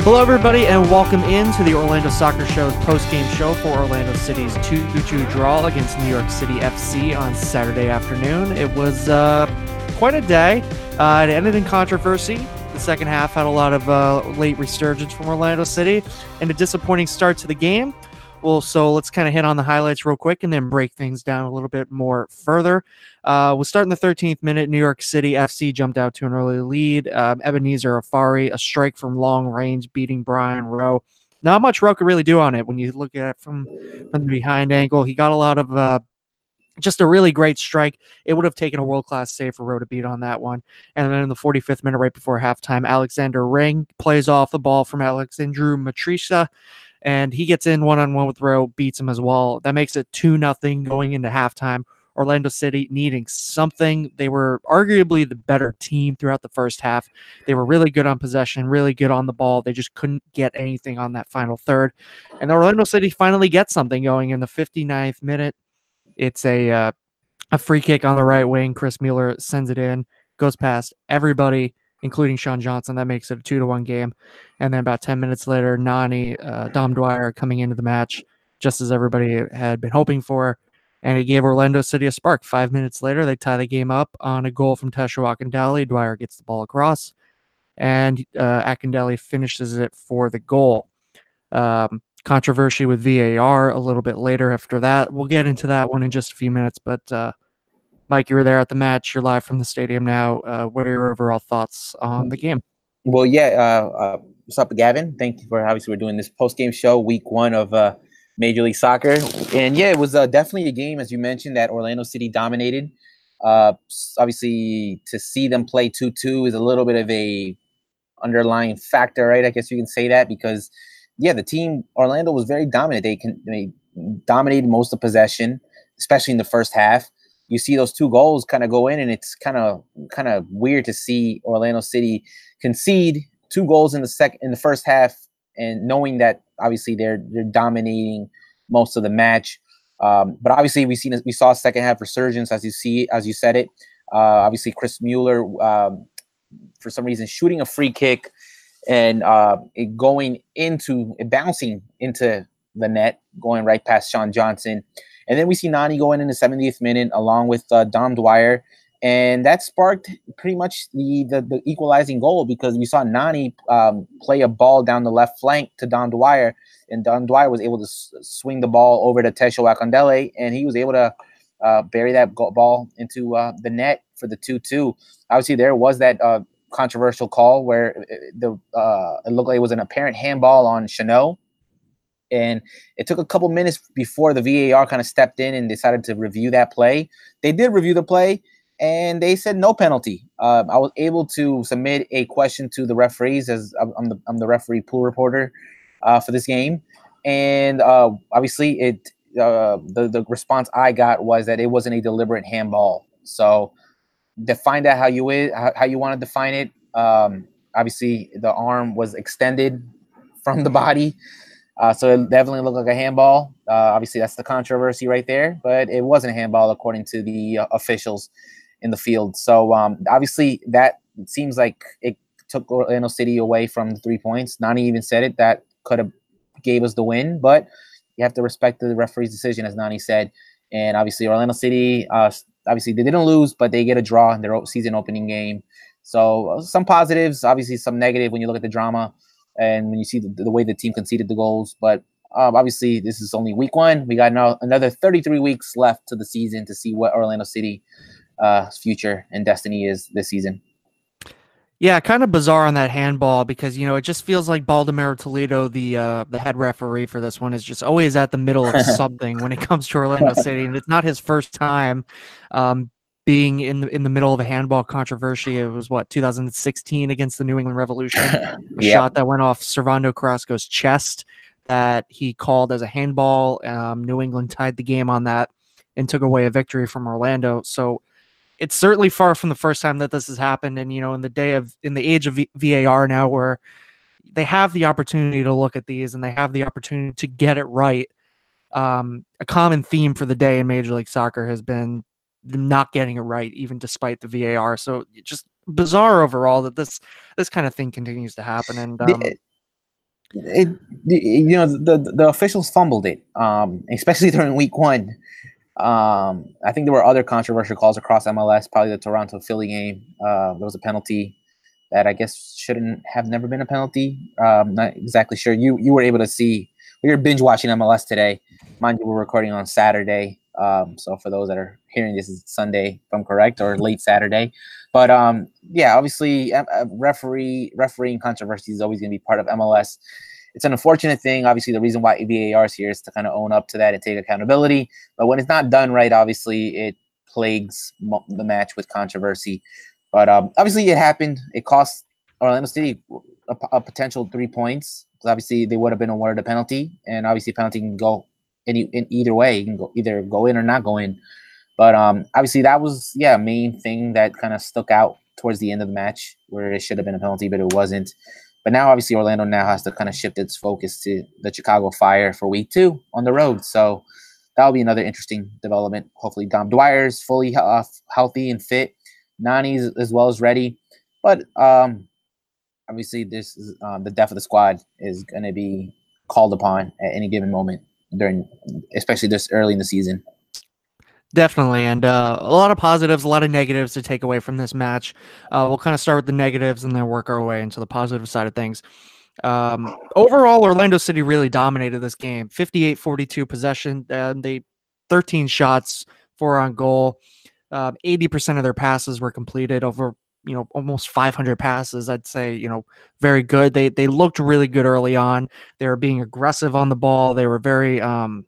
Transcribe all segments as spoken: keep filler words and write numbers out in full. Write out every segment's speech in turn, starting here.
Hello, everybody, and welcome into the Orlando Soccer Show's post-game show for Orlando City's two two draw against New York City F C on Saturday afternoon. It was uh, quite a day. Uh, it ended in controversy. The second half had a lot of uh, late resurgence from Orlando City and a disappointing start to the game. Well, so let's kind of hit on the highlights real quick and then break things down a little bit more further. Uh, we'll start in the thirteenth minute. New York City F C jumped out to an early lead. Um, Ebenezer Afari, a strike from long range, beating Brian Rowe. Not much Rowe could really do on it when you look at it from, from the behind angle. He got a lot of uh, just a really great strike. It would have taken a world-class save for Rowe to beat on that one. And then in the forty-fifth minute, right before halftime, Alexander Ring plays off the ball from Alexandru Matrisa, and he gets in one-on-one with Rowe, beats him as well. That makes it two nothing going into halftime. Orlando City needing something. They were arguably the better team throughout the first half. They were really good on possession, really good on the ball. They just couldn't get anything on that final third. And Orlando City finally gets something going in the fifty-ninth minute. It's a uh, a free kick on the right wing. Chris Mueller sends it in, goes past everybody, including Sean Johnson. That makes it a two to one game. And then about ten minutes later, Nani, uh, Dom Dwyer coming into the match, just as everybody had been hoping for. And it gave Orlando City a spark. Five minutes later, they tie the game up on a goal from Tesho Akindele. Dwyer gets the ball across, and uh, Akindele finishes it for the goal. Um, controversy with V A R a little bit later after that. We'll get into that one in just a few minutes. But, uh, Mike, you were there at the match. You're live from the stadium now. Uh, what are your overall thoughts on the game? Well, yeah. Uh, uh, what's up, Gavin? Thank you for obviously we're doing this post-game show, week one of uh, Major League Soccer. And, yeah, it was uh, definitely a game, as you mentioned, that Orlando City dominated. Uh, obviously, to see them play two two is a little bit of a underlying factor, right? I guess you can say that because, yeah, the team, Orlando, was very dominant. They, can, they dominated most of possession, especially in the first half. You see those two goals kind of go in, and it's kind of kind of weird to see Orlando City concede two goals in the sec in the first half, and knowing that obviously they're they're dominating most of the match. Um, but obviously we seen we saw a second half resurgence, as you see as you said it. Uh, obviously Chris Mueller, um, for some reason, shooting a free kick and uh, it going into it bouncing into the net, going right past Sean Johnson. And then we see Nani go in in the seventieth minute along with uh, Dom Dwyer. And that sparked pretty much the, the, the equalizing goal because we saw Nani um, play a ball down the left flank to Dom Dwyer. And Dom Dwyer was able to s- swing the ball over to Tesho Akindele. And he was able to uh, bury that go- ball into uh, the net for the two two. Obviously, there was that uh, controversial call where the uh, it looked like it was an apparent handball on Chanot. And it took a couple minutes before the V A R kind of stepped in and decided to review that play. They did review the play, and they said no penalty. Uh, I was able to submit a question to the referees as I'm the, I'm the referee pool reporter uh, for this game. And uh, obviously it uh, the, the response I got was that it wasn't a deliberate handball. So define that how you is, how, how you want to define it. Um, obviously, the arm was extended from the body. Uh, so it definitely looked like a handball. Uh, obviously, that's the controversy right there. But it wasn't a handball according to the uh, officials in the field. So um, obviously, that seems like it took Orlando City away from the three points. Nani even said it. That could have gave us the win. But you have to respect the referee's decision, as Nani said. And obviously, Orlando City, uh, obviously, they didn't lose, but they get a draw in their season opening game. So uh, some positives, obviously some negative when you look at the drama. And when you see the, the way the team conceded the goals. But um, obviously, this is only week one. We got now another thirty-three weeks left to the season to see what Orlando City's uh, future and destiny is this season. Yeah, kind of bizarre on that handball because, you know, it just feels like Baldomero Toledo, the uh, the head referee for this one, is just always at the middle of something when it comes to Orlando City. And it's not his first time um, being in the, in the middle of a handball controversy. It was, what, two thousand sixteen against the New England Revolution? A yep. shot that went off Servando Carrasco's chest that he called as a handball. Um, New England tied the game on that and took away a victory from Orlando. So it's certainly far from the first time that this has happened. And, you know, in the day of, in the age of v- VAR now, where they have the opportunity to look at these and they have the opportunity to get it right. Um, a common theme for the day in Major League Soccer has been not getting it right, even despite the V A R. So just bizarre overall that this this kind of thing continues to happen. And um, it, you know, the the officials fumbled it, um, especially during week one. Um, I think there were other controversial calls across M L S. Probably the Toronto Philly game. Uh, there was a penalty that I guess shouldn't have never been a penalty. Um, not exactly sure. You you were able to see. We were binge watching M L S today. Mind you, we're recording on Saturday. Um, so for those that are hearing this, is Sunday, if I'm correct, or late Saturday. But um, yeah, obviously, uh, referee refereeing controversy is always going to be part of M L S. It's an unfortunate thing. Obviously, the reason why V A R is here is to kind of own up to that and take accountability. But when it's not done right, obviously, it plagues mo- the match with controversy. But um, obviously, it happened. It cost Orlando City a, a potential three points. Because obviously, they would have been awarded a penalty, and obviously, penalty can go any in either way. You can go either go in or not go in. But um, obviously, that was yeah main thing that kind of stuck out towards the end of the match, where it should have been a penalty, but it wasn't. But now, obviously, Orlando now has to kind of shift its focus to the Chicago Fire for week two on the road. So that'll be another interesting development. Hopefully, Dom Dwyer's fully uh, healthy and fit. Nani's as well as ready. But um, obviously, this is, um, the depth of the squad is going to be called upon at any given moment during, especially this early in the season. Definitely, and uh, a lot of positives, a lot of negatives to take away from this match. Uh, we'll kind of start with the negatives and then work our way into the positive side of things. Um, overall, Orlando City really dominated this game. fifty-eight forty-two possession, and they thirteen shots, four on goal. Um, eighty percent of their passes were completed, over you know almost five hundred passes. I'd say you know very good. They they looked really good early on. They were being aggressive on the ball. They were very um,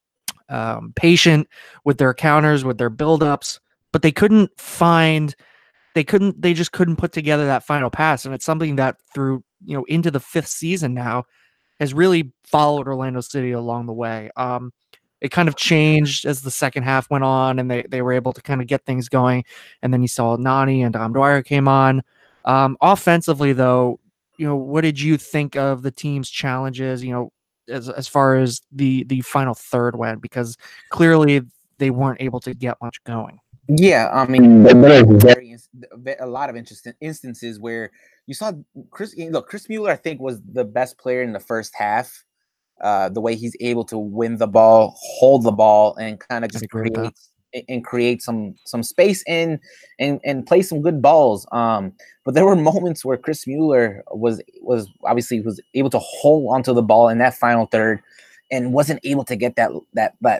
um, patient with their counters, with their buildups, but they couldn't find, they couldn't, they just couldn't put together that final pass. And it's something that through, you know, into the fifth season now has really followed Orlando City along the way. Um, it kind of changed as the second half went on and they, they were able to kind of get things going. And then you saw Nani and Dom Dwyer came on. Um, offensively, though, you know, what did you think of the team's challenges? You know, as as far as the the final third went, because clearly they weren't able to get much going. Yeah, I mean, there was very a lot of interesting instances where you saw Chris. Look, Chris Mueller, I think, was the best player in the first half. Uh, the way he's able to win the ball, hold the ball, and kind of just create and create some some space in and and play some good balls. Um, but there were moments where Chris Mueller was was obviously was able to hold onto the ball in that final third, and wasn't able to get that that that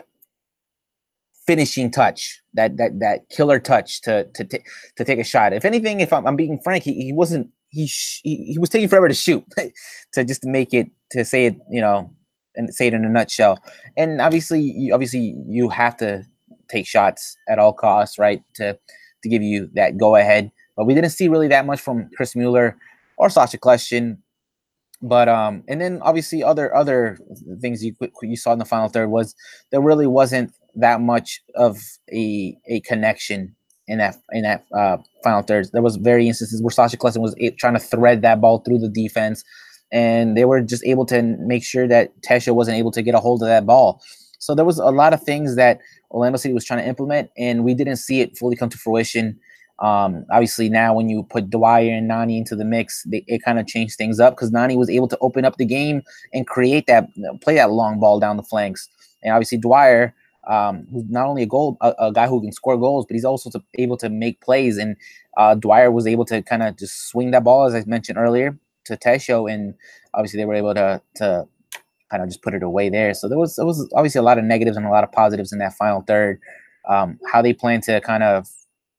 finishing touch, that that that killer touch to to t- to take a shot. If anything, if I'm, I'm being frank, he, he wasn't he, sh- he he was taking forever to shoot to just to make it to say it, you know, and say it in a nutshell. And obviously, you, obviously, you have to take shots at all costs, right? To to give you that go ahead. But we didn't see really that much from Chris Mueller or Sasha Kljestan. But um, and then obviously other other things you you saw in the final third was there really wasn't that much of a a connection in that in that uh, final third. There was very instances where Sasha Kljestan was a- trying to thread that ball through the defense, and they were just able to make sure that Tesha wasn't able to get a hold of that ball. So there was a lot of things that Orlando City was trying to implement, and we didn't see it fully come to fruition. Um, obviously, now when you put Dwyer and Nani into the mix, they, it kind of changed things up because Nani was able to open up the game and create that, play that long ball down the flanks. And obviously, Dwyer, um, who's not only a goal, a, a guy who can score goals, but he's also to, able to make plays. And uh, Dwyer was able to kind of just swing that ball, as I mentioned earlier, to Tesho, and obviously they were able to to kind of just put it away there. So there was there was obviously a lot of negatives and a lot of positives in that final third. Um, how they plan to kind of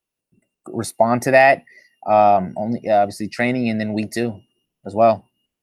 respond to that, um, only obviously training, and then week two as well.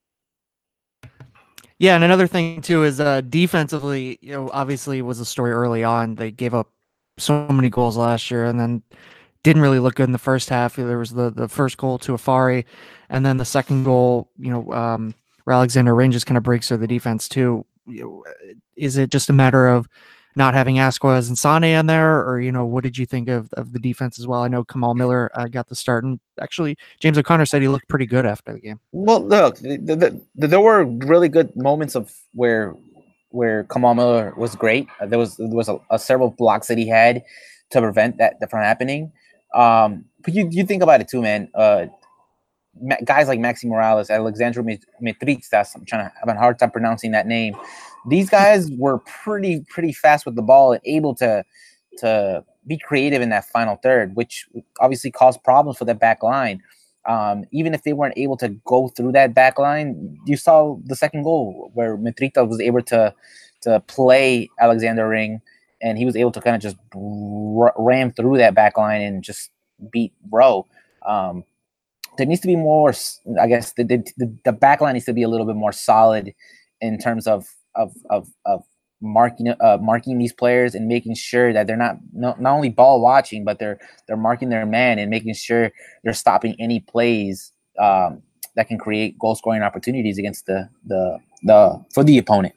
Yeah, and another thing too is uh, defensively, you know, obviously was a story early on. They gave up so many goals last year, and then didn't really look good in the first half. There was the the first goal to Afari, and then the second goal, you know, um, where Alexander Ranges kind of breaks through the defense too. You know, is it just a matter of not having Asquez and Sane in there, or you know, what did you think of, of the defense as well? I know Kamal Miller uh, got the start, and actually James O'Connor said he looked pretty good after the game. Well, look, the, the, the, there were really good moments of where where Kamal Miller was great. Uh, there was there was a, a several blocks that he had to prevent that from happening. Um, but you you think about it too, man. Uh, guys like Maxi Morales, Alexandru Mitritsas, I'm trying to have a hard time pronouncing that name. These guys were pretty pretty fast with the ball and able to to be creative in that final third, which obviously caused problems for the back line. Um, even if they weren't able to go through that back line, you saw the second goal where Mitrita was able to to play Alexander Ring, and he was able to kind of just r- ram through that back line and just beat Rowe. Um, there needs to be more, I guess, the, the, the back line needs to be a little bit more solid in terms of of of, of marking uh, marking these players and making sure that they're not, not not only ball watching, but they're they're marking their man and making sure they're stopping any plays um, that can create goal scoring opportunities against the the the for the opponent.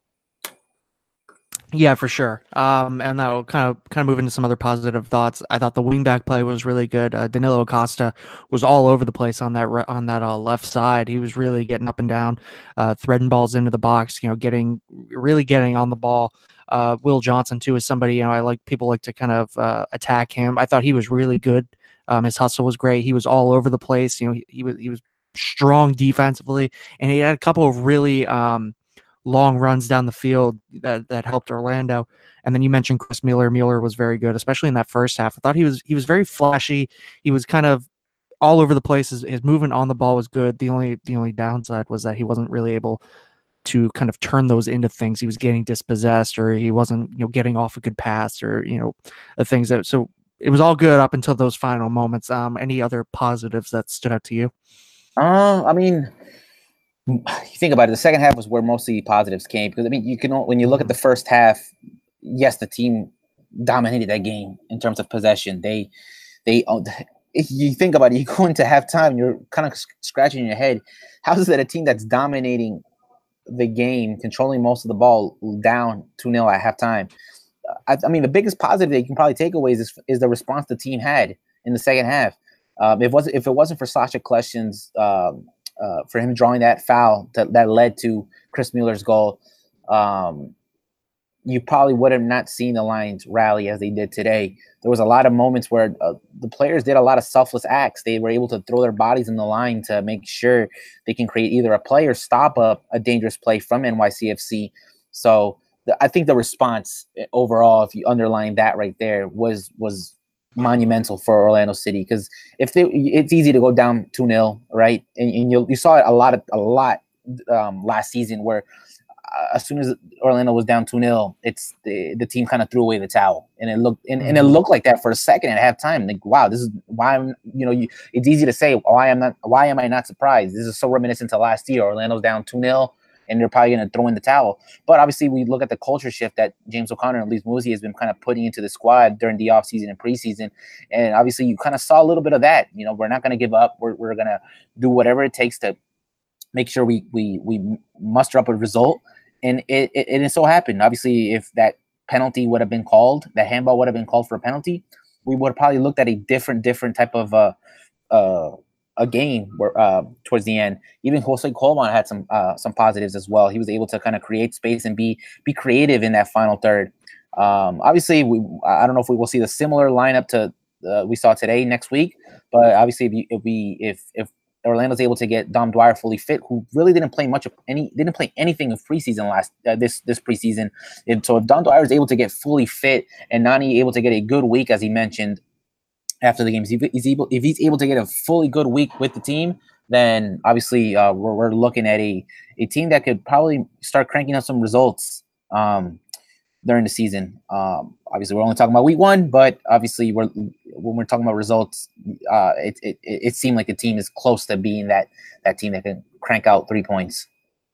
Yeah, for sure. Um, and that'll kind of kind of move into some other positive thoughts. I thought the wingback play was really good. Uh, Danilo Acosta was all over the place on that re- on that uh, left side. He was really getting up and down, uh, threading balls into the box. You know, getting really getting on the ball. Uh, Will Johnson too is somebody, you know, I like people like to kind of uh, attack him. I thought he was really good. Um, his hustle was great. He was all over the place. You know, he, he was he was strong defensively, and he had a couple of really um, long runs down the field that, that helped Orlando. And then you mentioned Chris Mueller. Mueller was very good, especially in that first half. I thought he was he was very flashy. He was kind of all over the place. His, his movement on the ball was good. The only the only downside was that he wasn't really able to kind of turn those into things. He was getting dispossessed, or he wasn't, you know, getting off a good pass, or, you know, the things that, so it was all good up until those final moments. Um, any other positives that stood out to you? Uh, I mean, you think about it, the second half was where mostly positives came, because I mean, you can, when you look at the first half, yes, the team dominated that game in terms of possession. They, they, if you think about it, you go into halftime, you're kind of scratching your head. How is that a team that's dominating the game, controlling most of the ball, down two nil at halftime? I, I mean, the biggest positive that you can probably take away is is the response the team had in the second half. Um, if it wasn't if it wasn't for Sasha Kleshin's um, uh, for him drawing that foul that, that led to Chris Mueller's goal, um, you probably would have not seen the Lions rally as they did today. There was a lot of moments where uh, the players did a lot of selfless acts. They were able to throw their bodies in the line to make sure they can create either a play or stop a, a dangerous play from N Y C F C. So the, I think the response overall, if you underline that right there, was was monumental for Orlando City, because if they, it's easy to go down two nil, right? And, and you you saw it a lot of a lot um, last season, where uh, as soon as Orlando was down two nil, it's the, the team kind of threw away the towel, and it looked and, mm-hmm. and it looked like that for a second at halftime. Like, wow, this is why I'm, you know, you, it's easy to say why I'm not why am I not surprised? This is so reminiscent to last year. Orlando's down two nil, and they're probably going to throw in the towel. But obviously, we look at the culture shift that James O'Connor and Lise Muzi has been kind of putting into the squad during the offseason and preseason. And obviously, you kind of saw a little bit of that. You know, we're not going to give up. We're, we're going to do whatever it takes to make sure we we we muster up a result. And it, it, it so happened. Obviously, if that penalty would have been called, that handball would have been called for a penalty, we would have probably looked at a different, different type of uh, uh, a game where uh, towards the end. Even Jose Coleman had some uh, some positives as well. He was able to kind of create space and be be creative in that final third. Um, obviously, we I don't know if we will see the similar lineup to uh, we saw today next week, but obviously, if, you, if we if if Orlando's able to get Dom Dwyer fully fit, who really didn't play much of any didn't play anything of preseason last uh, this this preseason, and so if Dom Dwyer is able to get fully fit and Nani able to get a good week, as he mentioned after the games, if he's able if he's able to get a fully good week with the team, then obviously uh, we're we're looking at a a team that could probably start cranking out some results um, during the season. Um, obviously, we're only talking about week one, but obviously, we're when we're talking about results, uh, it, it it seemed like the team is close to being that that team that can crank out three points.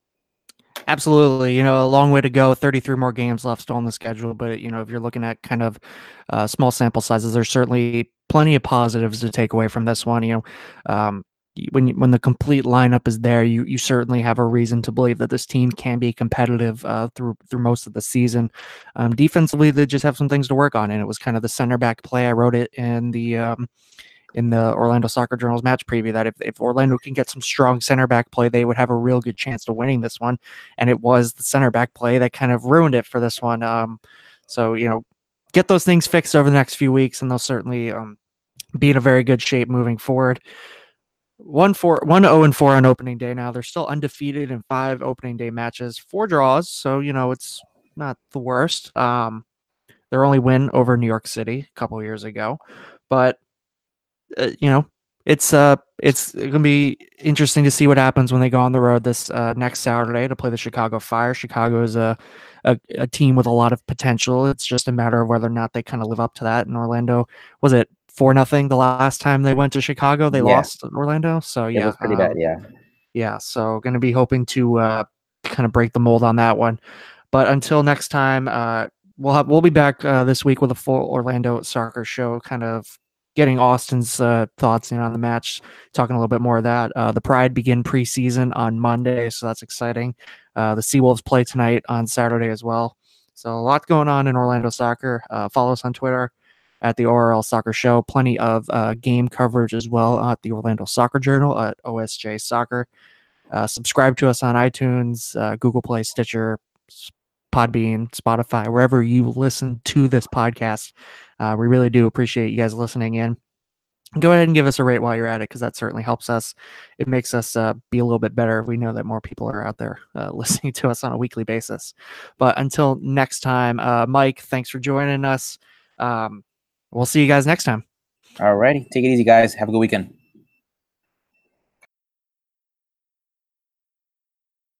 Absolutely. You know, a long way to go, thirty-three more games left still on the schedule. But, you know, if you're looking at kind of uh, small sample sizes, there's certainly plenty of positives to take away from this one. You know, um, when when the complete lineup is there, you you certainly have a reason to believe that this team can be competitive uh, through through most of the season. Um, defensively, they just have some things to work on, and it was kind of the center back play. I wrote it in the um, in the Orlando Soccer Journal's match preview that if, if Orlando can get some strong center back play, they would have a real good chance to winning this one. And it was the center back play that kind of ruined it for this one. Um, so, you know, get those things fixed over the next few weeks, and they'll certainly um, be in a very good shape moving forward. one four one zero and four on opening day. Now they're still undefeated in five opening day matches, four draws. So you know it's not the worst. Um, their only win over New York City a couple years ago, but uh, you know it's uh it's gonna be interesting to see what happens when they go on the road this uh, next Saturday to play the Chicago Fire. Chicago is a, a a team with a lot of potential. It's just a matter of whether or not they kind of live up to that. And Orlando, was it four nothing the last time they went to Chicago? They Yeah. lost Orlando, so It yeah, was pretty um, bad. Yeah. yeah. So going to be hoping to uh, kind of break the mold on that one. But until next time, uh, we'll have we'll be back uh, this week with a full Orlando soccer show, kind of getting Austin's uh, thoughts in on the match, talking a little bit more of that. Uh, the Pride begin preseason on Monday, so that's exciting. Uh, the Seawolves play tonight on Saturday as well. So a lot going on in Orlando soccer. Uh, follow us on Twitter at the O R L Soccer Show. Plenty of uh, game coverage as well at the Orlando Soccer Journal at O S J Soccer. Uh, subscribe to us on iTunes, uh, Google Play, Stitcher, Podbean, Spotify, wherever you listen to this podcast. Uh, we really do appreciate you guys listening in. Go ahead and give us a rate while you're at it, because that certainly helps us. It makes us uh, be a little bit better. We know that more people are out there uh, listening to us on a weekly basis. But until next time, uh, Mike, thanks for joining us. Um, we'll see you guys next time. All righty. Take it easy, guys. Have a good weekend.